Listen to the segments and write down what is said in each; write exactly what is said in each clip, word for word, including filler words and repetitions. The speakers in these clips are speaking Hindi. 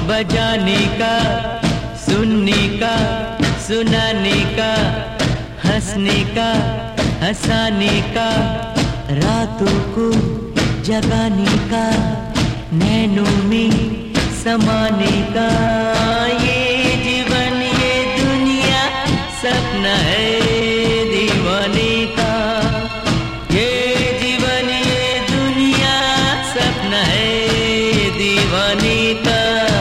बजाने का, सुनने का, सुनाने का, हंसने का, हंसाने का, रातों को जगाने का, नैनों में समाने का। ये जीवन ये दुनिया सपना है दीवाने का। ये जीवन ये दुनिया सपना है दीवाने का।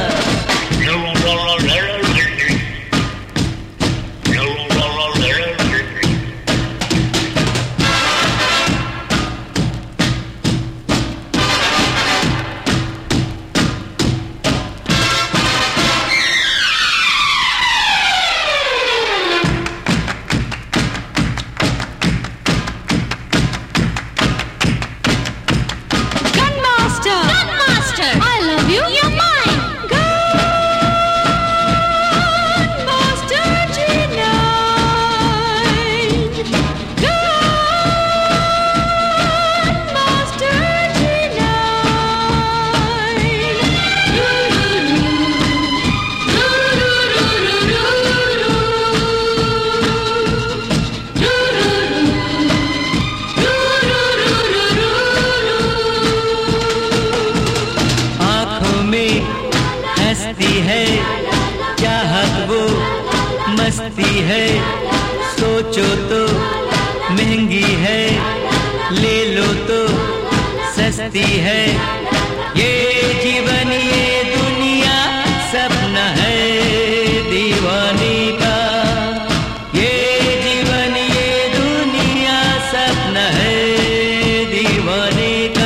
हंसती है चाहत वो मस्ती है, सोचो तो महंगी है, ले लो तो सस्ती है। ये जीवन ये दुनिया सपना है दीवाने का। ये जीवन ये दुनिया सपना है दीवाने का।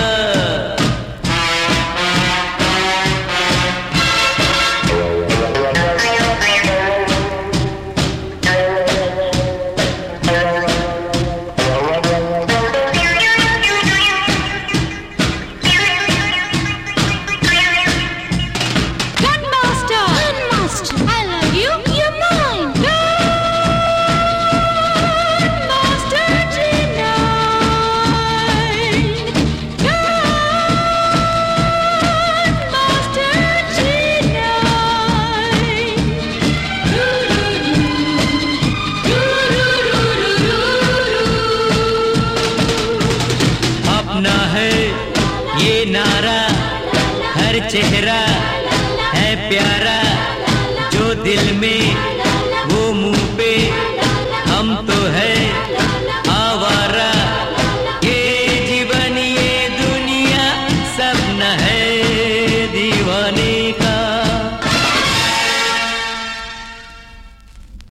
अपना है ये नारा, हर चेहरा है प्यारा, जो दिल में